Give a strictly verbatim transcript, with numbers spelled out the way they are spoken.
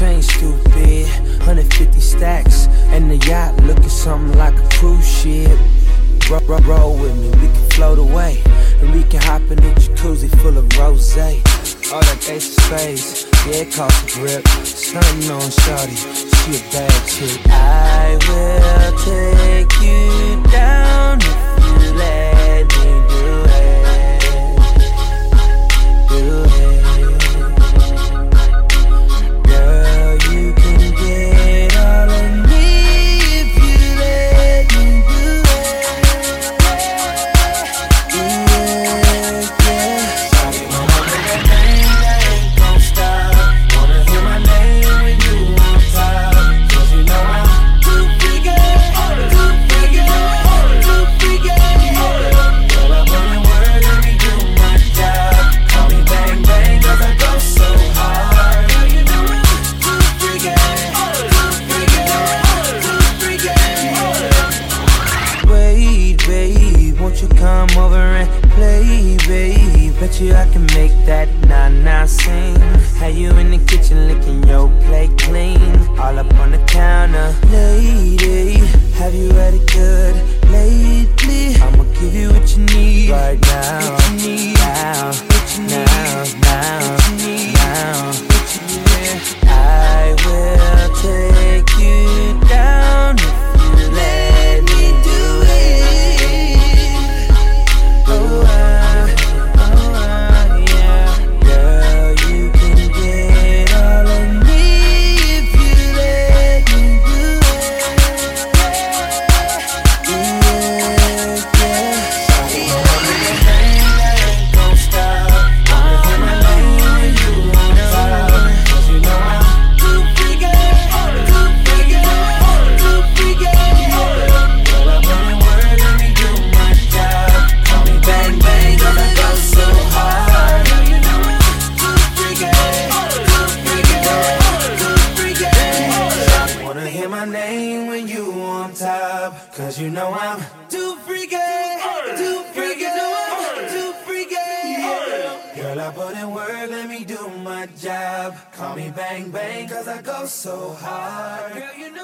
chain stupid, one hundred fifty stacks, and the yacht looking something like a cruise ship. Roll, roll, roll with me, we can float away, and we can hop in the jacuzzi full of rosé. All that ace of spades, yeah, it costs a grip. Something on shawty, she a bad chick. I will take you down if you let me do it, do it. Girl, you can get all of me if you let me do it. Yeah, yeah. Shawty, wanna hear that name, I ain't gon' stop. Wanna hear my name when you on top. Cause you know I'm too freaky, too freaky, too freaky. Girl, I put in work, let me do my job. Call me bang bang, cause I go so hard. Girl, you know I'm too freaky, too freaky, too freaky. Wait, babe, won't you come over and play, babe? Bet you I can make that na-na sing. Have you in the kitchen licking your plate clean, all up on the counter. Lady, have you had it good lately? I'ma give you what you need right now, what you need now, what you need now, now, what you need now, what you need. I will take you down if you let me do it. Oh, I, oh, I, yeah. Girl, you can get all of me if you let me do it. Yeah, yeah. Shawty, wanna hear your name, I ain't gon' stop. Wanna hear my name when you on top. Cause you know I'm too freaky, too freaky, too freaky. Girl, I put in work, let me do my job. Call me bang bang, cause I go so hard. Girl, you know I'm too freaky, too freaky, too freaky. Wanna hear my name when you on top. Cause you know I'm too freaky, too freaky, too freaky. Girl, I put in work, let me do my job. Call me bang bang, cause I go so hard. Girl, you know